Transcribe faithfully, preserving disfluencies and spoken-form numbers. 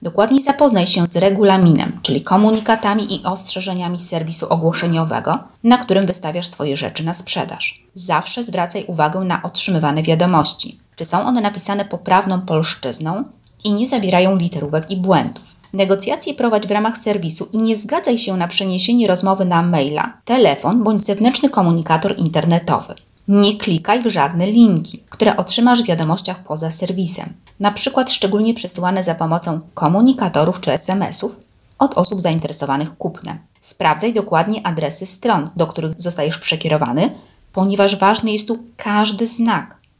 Dokładnie zapoznaj się z regulaminem, czyli komunikatami i ostrzeżeniami serwisu ogłoszeniowego, na którym wystawiasz swoje rzeczy na sprzedaż. Zawsze zwracaj uwagę na otrzymywane wiadomości. Czy są one napisane poprawną polszczyzną i nie zawierają literówek i błędów. Negocjacje prowadź w ramach serwisu i nie zgadzaj się na przeniesienie rozmowy na maila, telefon bądź zewnętrzny komunikator internetowy. Nie klikaj w żadne linki, które otrzymasz w wiadomościach poza serwisem, na przykład szczególnie przesyłane za pomocą komunikatorów czy es em esów od osób zainteresowanych kupnem. Sprawdzaj dokładnie adresy stron, do których zostajesz przekierowany, ponieważ ważny jest tu każdy znak.